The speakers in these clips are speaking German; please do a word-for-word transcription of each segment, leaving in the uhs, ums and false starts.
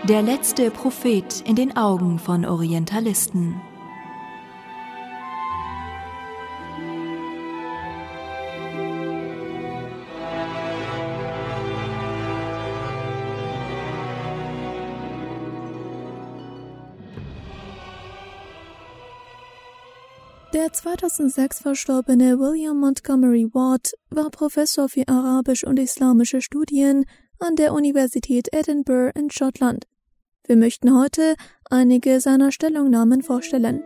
Der letzte Prophet in den Augen von Orientalisten. Der zweitausendsechs verstorbene William Montgomery Watt war Professor für Arabisch und Islamische Studien an der Universität Edinburgh in Schottland. Wir möchten heute einige seiner Stellungnahmen vorstellen.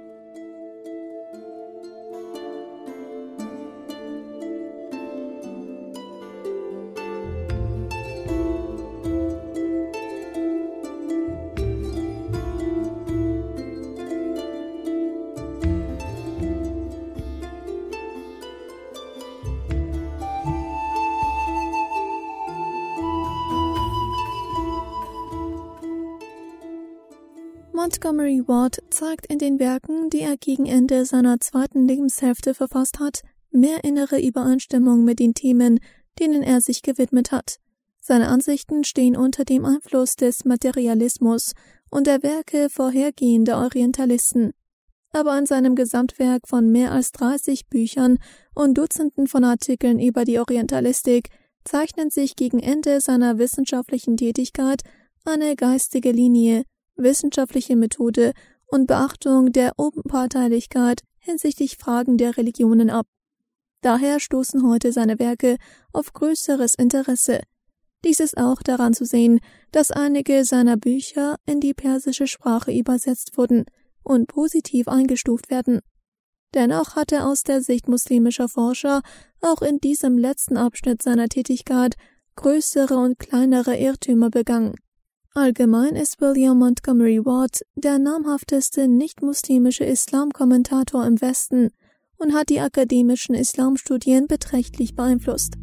Montgomery Watt zeigt in den Werken, die er gegen Ende seiner zweiten Lebenshälfte verfasst hat, mehr innere Übereinstimmung mit den Themen, denen er sich gewidmet hat. Seine Ansichten stehen unter dem Einfluss des Materialismus und der Werke vorhergehender Orientalisten. Aber in seinem Gesamtwerk von mehr als dreißig Büchern und Dutzenden von Artikeln über die Orientalistik zeichnen sich gegen Ende seiner wissenschaftlichen Tätigkeit eine geistige Linie, wissenschaftliche Methode und Beachtung der Unparteilichkeit hinsichtlich Fragen der Religionen ab. Daher stoßen heute seine Werke auf größeres Interesse. Dies ist auch daran zu sehen, dass einige seiner Bücher in die persische Sprache übersetzt wurden und positiv eingestuft werden. Dennoch hat er aus der Sicht muslimischer Forscher auch in diesem letzten Abschnitt seiner Tätigkeit größere und kleinere Irrtümer begangen. Allgemein ist William Montgomery Watt der namhafteste nicht-muslimische Islamkommentator im Westen und hat die akademischen Islamstudien beträchtlich beeinflusst.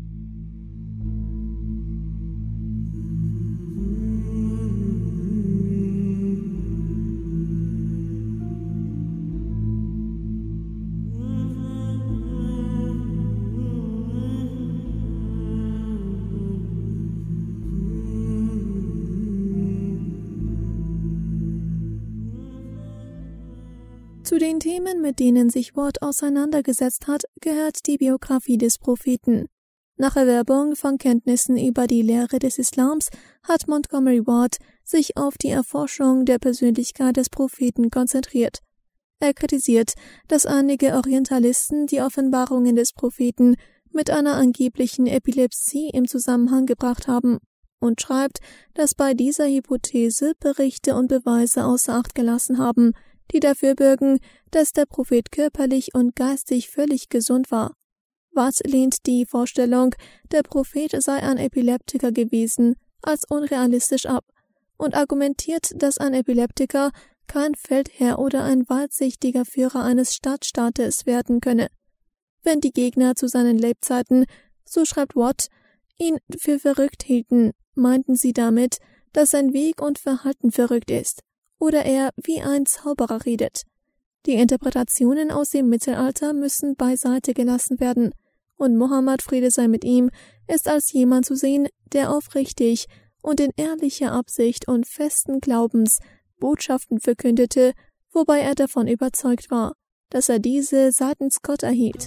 Zu den Themen, mit denen sich Watt auseinandergesetzt hat, gehört die Biografie des Propheten. Nach Erwerbung von Kenntnissen über die Lehre des Islams hat Montgomery Watt sich auf die Erforschung der Persönlichkeit des Propheten konzentriert. Er kritisiert, dass einige Orientalisten die Offenbarungen des Propheten mit einer angeblichen Epilepsie im Zusammenhang gebracht haben und schreibt, dass bei dieser Hypothese Berichte und Beweise außer Acht gelassen haben, die dafür bürgen, dass der Prophet körperlich und geistig völlig gesund war. Watt lehnt die Vorstellung, der Prophet sei ein Epileptiker gewesen, als unrealistisch ab und argumentiert, dass ein Epileptiker kein Feldherr oder ein weitsichtiger Führer eines Stadtstaates werden könne. Wenn die Gegner zu seinen Lebzeiten, so schreibt Watt, ihn für verrückt hielten, meinten sie damit, dass sein Weg und Verhalten verrückt ist oder er wie ein Zauberer redet. Die Interpretationen aus dem Mittelalter müssen beiseite gelassen werden, und Mohammed, Friede sei mit ihm, ist als jemand zu sehen, der aufrichtig und in ehrlicher Absicht und festen Glaubens Botschaften verkündete, wobei er davon überzeugt war, dass er diese seitens Gott erhielt.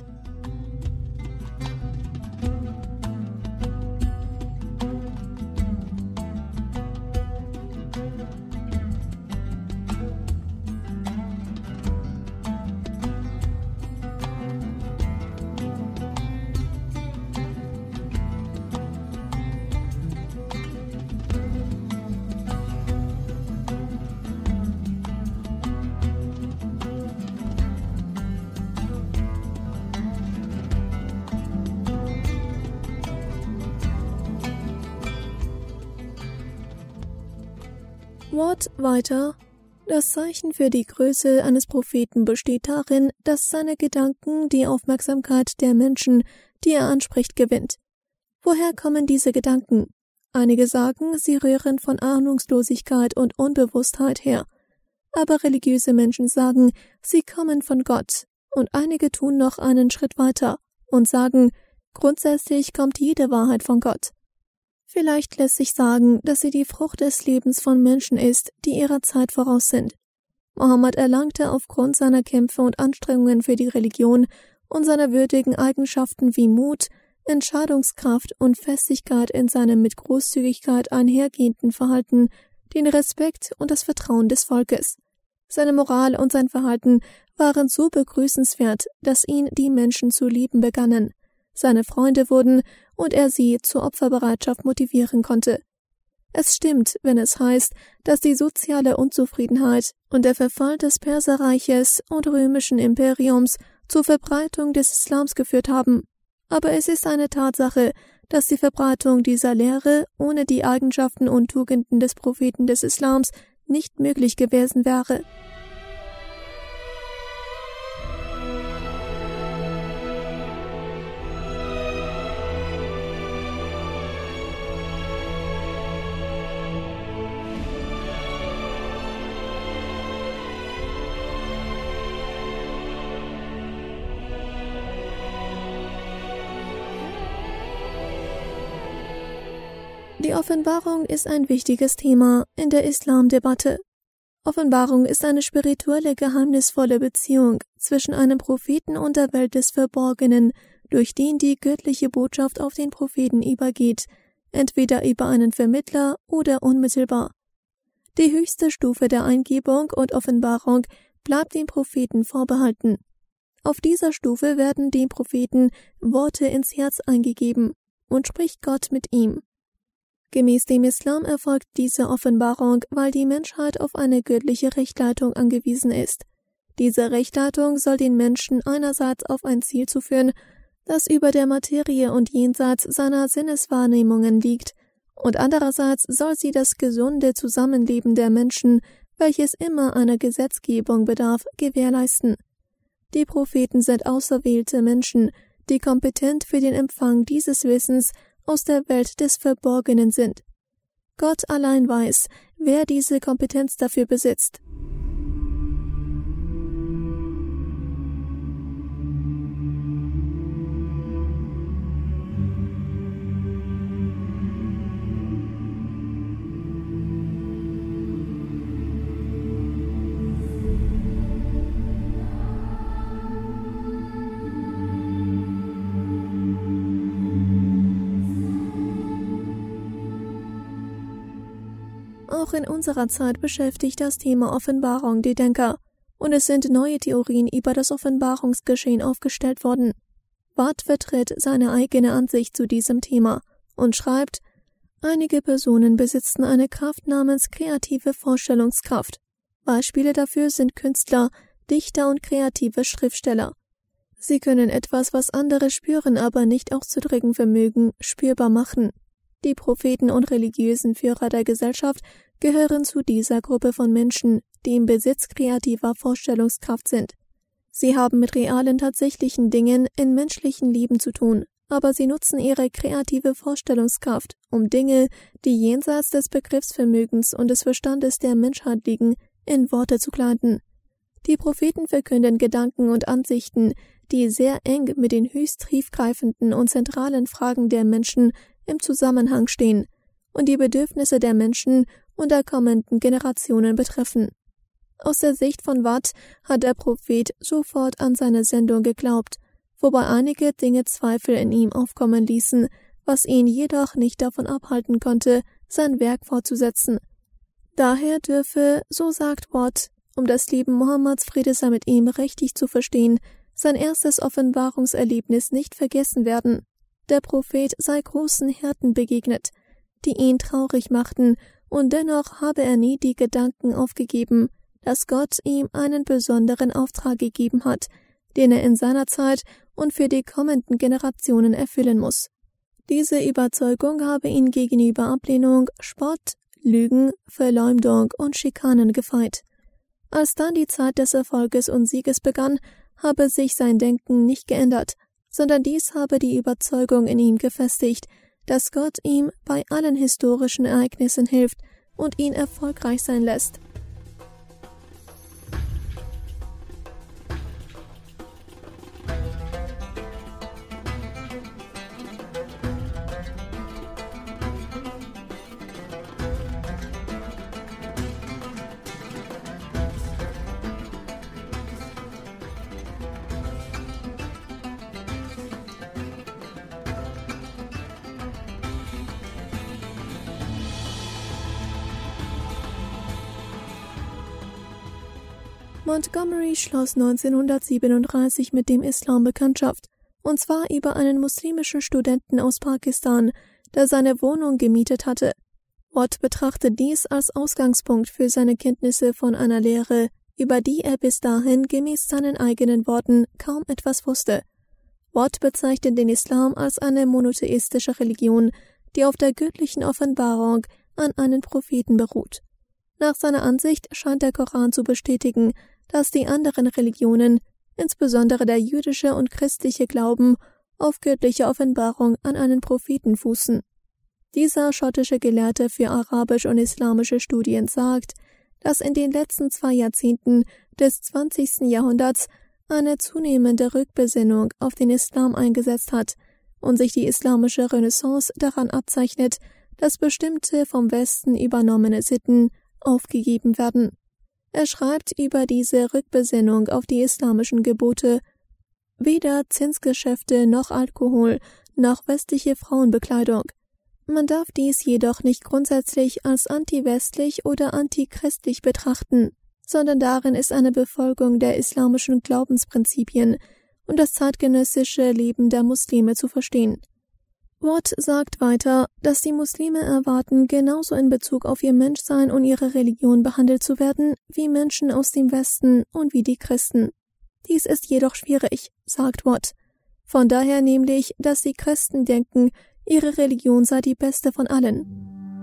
Watt weiter: Das Zeichen für die Größe eines Propheten besteht darin, dass seine Gedanken die Aufmerksamkeit der Menschen, die er anspricht, gewinnt. Woher kommen diese Gedanken? Einige sagen, sie rühren von Ahnungslosigkeit und Unbewusstheit her. Aber religiöse Menschen sagen, sie kommen von Gott. Und einige tun noch einen Schritt weiter und sagen, grundsätzlich kommt jede Wahrheit von Gott. Vielleicht lässt sich sagen, dass sie die Frucht des Lebens von Menschen ist, die ihrer Zeit voraus sind. Mohammed erlangte aufgrund seiner Kämpfe und Anstrengungen für die Religion und seiner würdigen Eigenschaften wie Mut, Entscheidungskraft und Festigkeit in seinem mit Großzügigkeit einhergehenden Verhalten den Respekt und das Vertrauen des Volkes. Seine Moral und sein Verhalten waren so begrüßenswert, dass ihn die Menschen zu lieben begannen, seine Freunde wurden und er sie zur Opferbereitschaft motivieren konnte. Es stimmt, wenn es heißt, dass die soziale Unzufriedenheit und der Verfall des Perserreiches und römischen Imperiums zur Verbreitung des Islams geführt haben. Aber es ist eine Tatsache, dass die Verbreitung dieser Lehre ohne die Eigenschaften und Tugenden des Propheten des Islams nicht möglich gewesen wäre. Die Offenbarung ist ein wichtiges Thema in der Islamdebatte. Offenbarung ist eine spirituelle, geheimnisvolle Beziehung zwischen einem Propheten und der Welt des Verborgenen, durch den die göttliche Botschaft auf den Propheten übergeht, entweder über einen Vermittler oder unmittelbar. Die höchste Stufe der Eingebung und Offenbarung bleibt dem Propheten vorbehalten. Auf dieser Stufe werden dem Propheten Worte ins Herz eingegeben und spricht Gott mit ihm. Gemäß dem Islam erfolgt diese Offenbarung, weil die Menschheit auf eine göttliche Rechtleitung angewiesen ist. Diese Rechtleitung soll den Menschen einerseits auf ein Ziel zuführen, das über der Materie und jenseits seiner Sinneswahrnehmungen liegt, und andererseits soll sie das gesunde Zusammenleben der Menschen, welches immer einer Gesetzgebung bedarf, gewährleisten. Die Propheten sind auserwählte Menschen, die kompetent für den Empfang dieses Wissens aus der Welt des Verborgenen sind. Gott allein weiß, wer diese Kompetenz dafür besitzt. Auch in unserer Zeit beschäftigt das Thema Offenbarung die Denker, und es sind neue Theorien über das Offenbarungsgeschehen aufgestellt worden. Watt vertritt seine eigene Ansicht zu diesem Thema und schreibt, einige Personen besitzen eine Kraft namens kreative Vorstellungskraft. Beispiele dafür sind Künstler, Dichter und kreative Schriftsteller. Sie können etwas, was andere spüren, aber nicht auszudrücken vermögen, spürbar machen. Die Propheten und religiösen Führer der Gesellschaft gehören zu dieser Gruppe von Menschen, die im Besitz kreativer Vorstellungskraft sind. Sie haben mit realen, tatsächlichen Dingen in menschlichen Leben zu tun, aber sie nutzen ihre kreative Vorstellungskraft, um Dinge, die jenseits des Begriffsvermögens und des Verstandes der Menschheit liegen, in Worte zu kleiden. Die Propheten verkünden Gedanken und Ansichten, die sehr eng mit den höchst tiefgreifenden und zentralen Fragen der Menschen im Zusammenhang stehen und die Bedürfnisse der Menschen und der kommenden Generationen betreffen. Aus der Sicht von Watt hat der Prophet sofort an seine Sendung geglaubt, wobei einige Dinge Zweifel in ihm aufkommen ließen, was ihn jedoch nicht davon abhalten konnte, sein Werk fortzusetzen. Daher dürfe, so sagt Watt, um das Leben Mohammeds, Friede sei mit ihm, richtig zu verstehen, sein erstes Offenbarungserlebnis nicht vergessen werden. Der Prophet sei großen Härten begegnet, die ihn traurig machten, und dennoch habe er nie die Gedanken aufgegeben, dass Gott ihm einen besonderen Auftrag gegeben hat, den er in seiner Zeit und für die kommenden Generationen erfüllen muss. Diese Überzeugung habe ihn gegenüber Ablehnung, Spott, Lügen, Verleumdung und Schikanen gefeit. Als dann die Zeit des Erfolges und Sieges begann, habe sich sein Denken nicht geändert, sondern dies habe die Überzeugung in ihm gefestigt, dass Gott ihm bei allen historischen Ereignissen hilft und ihn erfolgreich sein lässt. Montgomery schloss neunzehnhundertsiebenunddreißig mit dem Islam Bekanntschaft, und zwar über einen muslimischen Studenten aus Pakistan, der seine Wohnung gemietet hatte. Watt betrachtet dies als Ausgangspunkt für seine Kenntnisse von einer Lehre, über die er bis dahin gemäß seinen eigenen Worten kaum etwas wusste. Watt bezeichnet den Islam als eine monotheistische Religion, die auf der göttlichen Offenbarung an einen Propheten beruht. Nach seiner Ansicht scheint der Koran zu bestätigen, dass die anderen Religionen, insbesondere der jüdische und christliche Glauben, auf göttliche Offenbarung an einen Propheten fußen. Dieser schottische Gelehrte für arabische und islamische Studien sagt, dass in den letzten zwei Jahrzehnten des zwanzigsten Jahrhunderts eine zunehmende Rückbesinnung auf den Islam eingesetzt hat und sich die islamische Renaissance daran abzeichnet, dass bestimmte vom Westen übernommene Sitten aufgegeben werden. Er schreibt über diese Rückbesinnung auf die islamischen Gebote: Weder Zinsgeschäfte noch Alkohol noch westliche Frauenbekleidung. Man darf dies jedoch nicht grundsätzlich als anti-westlich oder anti-christlich betrachten, sondern darin ist eine Befolgung der islamischen Glaubensprinzipien und das zeitgenössische Leben der Muslime zu verstehen. Watt sagt weiter, dass die Muslime erwarten, genauso in Bezug auf ihr Menschsein und ihre Religion behandelt zu werden, wie Menschen aus dem Westen und wie die Christen. Dies ist jedoch schwierig, sagt Watt. Von daher nämlich, dass die Christen denken, ihre Religion sei die beste von allen.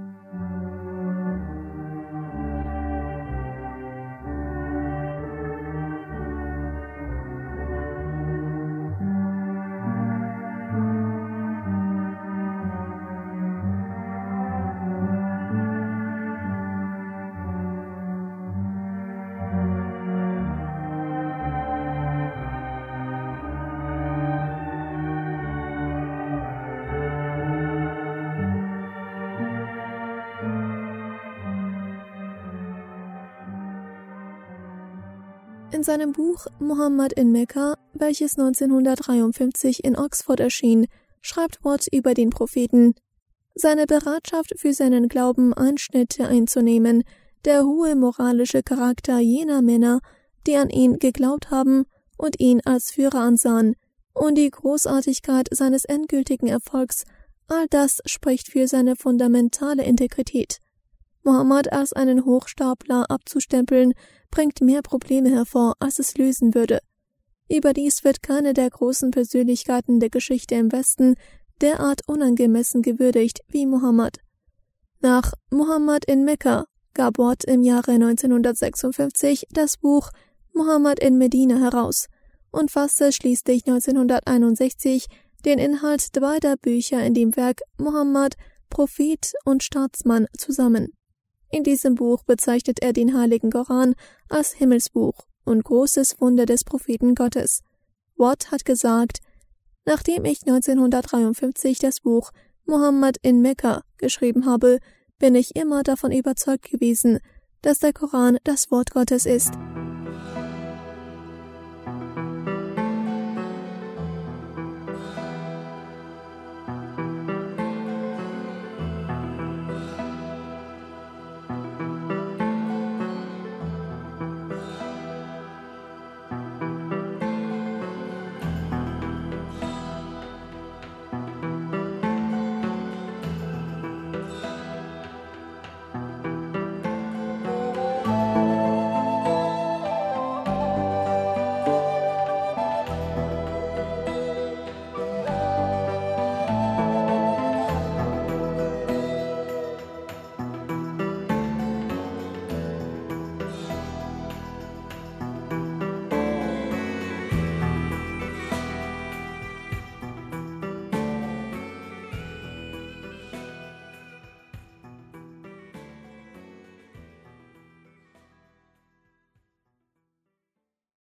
In seinem Buch Muhammad in Mekka, welches neunzehnhundertdreiundfünfzig in Oxford erschien, schreibt Watt über den Propheten: Seine Bereitschaft für seinen Glauben Einschnitte einzunehmen, der hohe moralische Charakter jener Männer, die an ihn geglaubt haben und ihn als Führer ansahen, und die Großartigkeit seines endgültigen Erfolgs, all das spricht für seine fundamentale Integrität. Mohammed als einen Hochstapler abzustempeln, bringt mehr Probleme hervor, als es lösen würde. Überdies wird keine der großen Persönlichkeiten der Geschichte im Westen derart unangemessen gewürdigt wie Mohammed. Nach Muhammad in Mekka gab Watt im Jahre neunzehnhundertsechsundfünfzig das Buch Muhammad in Medina heraus und fasste schließlich neunzehnhunderteinundsechzig den Inhalt beider Bücher in dem Werk Muhammad, Prophet und Staatsmann zusammen. In diesem Buch bezeichnet er den Heiligen Koran als Himmelsbuch und großes Wunder des Propheten Gottes. Watt hat gesagt: Nachdem ich neunzehnhundertdreiundfünfzig das Buch Muhammad in Mekka geschrieben habe, bin ich immer davon überzeugt gewesen, dass der Koran das Wort Gottes ist.